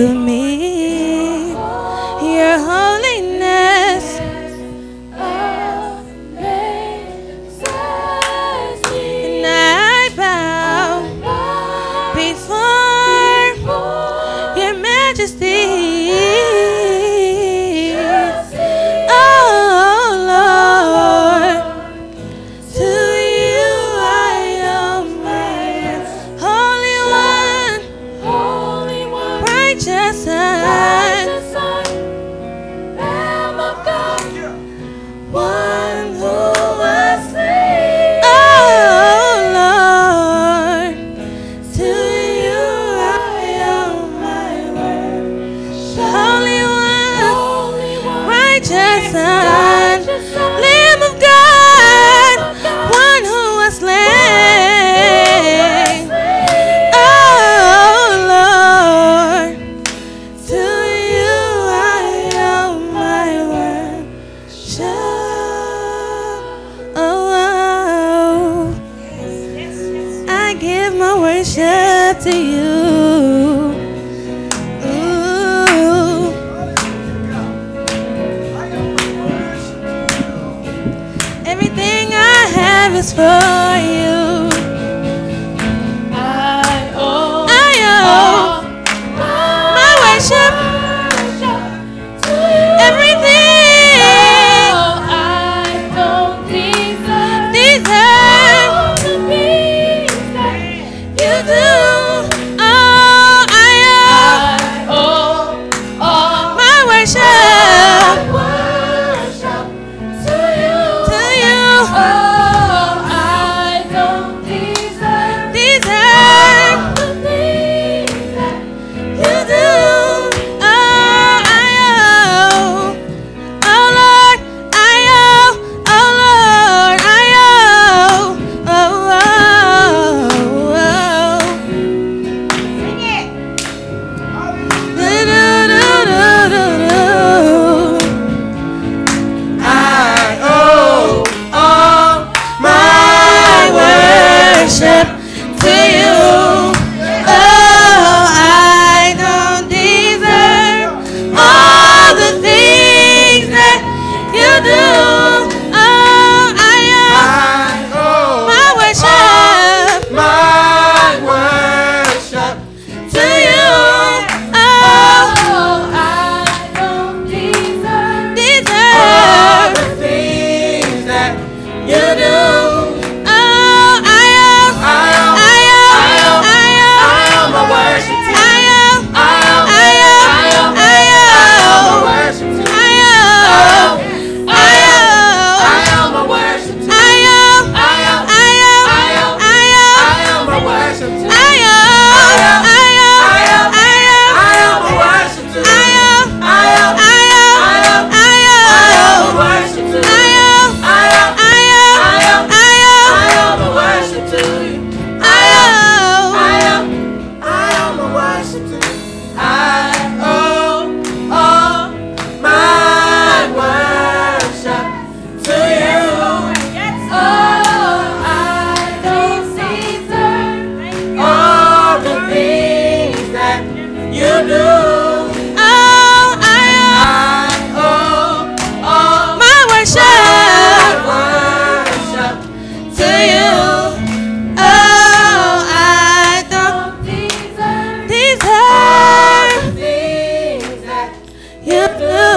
me. Your holiness and I bow before your majesty. Oh Lord, to you I am Holy One, righteous Son, Lamb of God, one who was slain. Oh Lord, to you I am my worship. Holy One, righteous Son, Lamb of God, one who was slain. Oh Lord, to you I am my worship. Oh, I give my worship to you. Ooh. Everything I have is for you. I owe my worship to you. Everything I don't deserve the things that you do. Oh, I owe my worship to you. Oh, I don't deserve the things that you do. Oh, I owe. Oh Lord, I owe. Oh Lord, I owe. Oh, oh, oh. Sing it. Do-do-do-do-do-do. I owe all my worship to you. Oh, I don't deserve all the things that you do. Oh, I owe my worship to you. Oh, I don't deserve the things that you do. Oh, I owe my worship to you. I owe my worship to you. You do.